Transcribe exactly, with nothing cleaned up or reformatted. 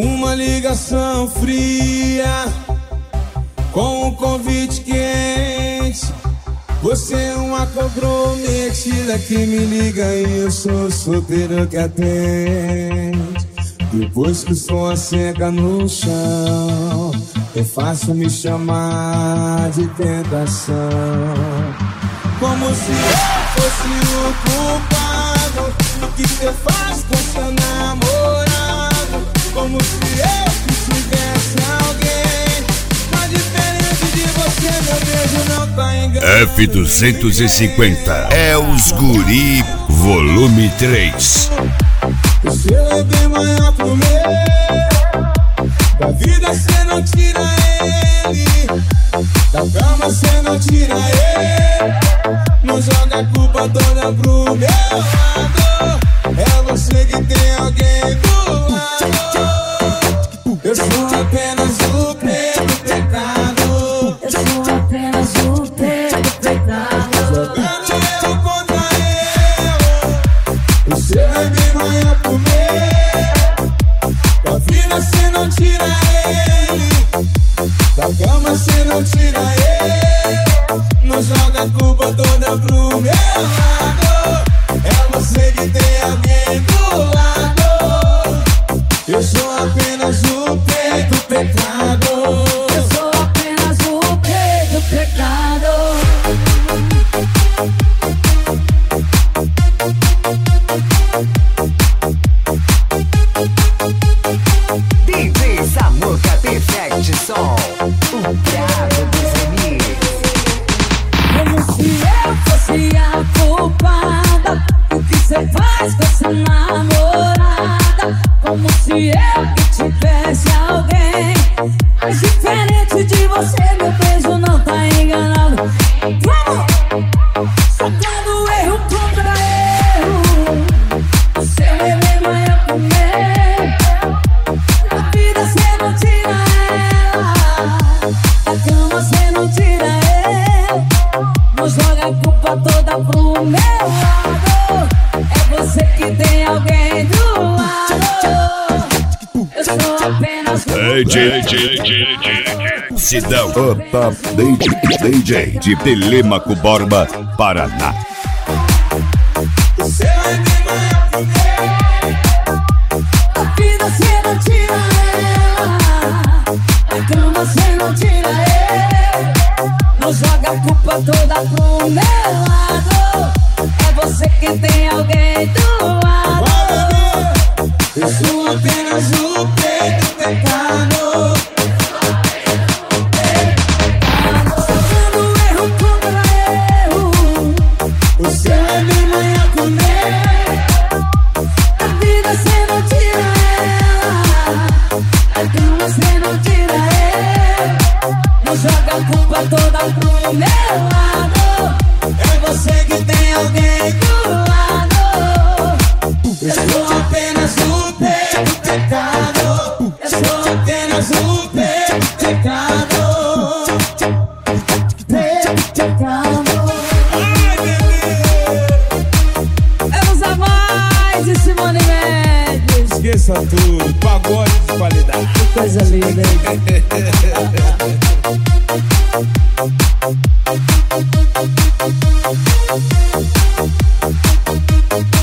Uma ligação fria com um convite quente. Você é uma comprometida que me liga e eu sou solteiro que atende. Depois que o som asseca no chão, é fácil me chamar de tentação. Como se eu fosse o culpado do que você faz com seu namorado. Como se eu tivesse alguém. Mas diferente de você, meu beijo não tá enganado. F duzentos e cinquenta é os Guri Volume três. O seu é bem maior pro meu. Da vida cê não tira ele, da cama cê não tira ele. Não joga a culpa toda pro meu lado. É você que tem alguém do lado. Eu sou apenas o preto pecado. Eu sou apenas o preto pecado. Jogando eu contra eu. O seu é bem maior pro meu. Da vida cê não tira ele, da cama cê não tira ele. Não joga a culpa toda pro meu lado. É você que tem alguém do lado. Eu sou apenas o preto pecado. Eu sou apenas o preto pecado. D J Samuca Perfect Som, o brabo dos remixes. Como se eu fosse a culpada do que cê faz com essa namorada. Como se eu que tivesse alguém. Mas diferente de você, meu beijo não tá enganado. Vamos! Socando erro contra erro. O seu é bem maior que o meu. Na vida cê não tira ela, da cama cê não tira ele. Não joga a culpa toda pro meu lado. É você que tem alguém do lado. Eu sou apenas D J, D J, Sidão, Opa, D J, D J de Telêmaco Borba, Paraná. O seu é bem maior pro meu. a vida cê não tira ela, a cama cê não tira ele. Não joga a culpa toda pro meu lado. É você que tem alguém do lado. Eu sou apenas o preto pecado. Socando erro contra erro. O seu é bem maior que o meu. A vida cê não tira ela, a cama cê não tira ele. Não joga a culpa toda pro meu lado. É você que tem alguém do lado. Eu sou apenas o preto pecado. Eu sou apenas o preto pecado. Preto pecado. Ai, bebê. Vamos a mais de Simone Mendes. Esqueça tudo, pagode de qualidade. Que coisa linda, hein? Thank you.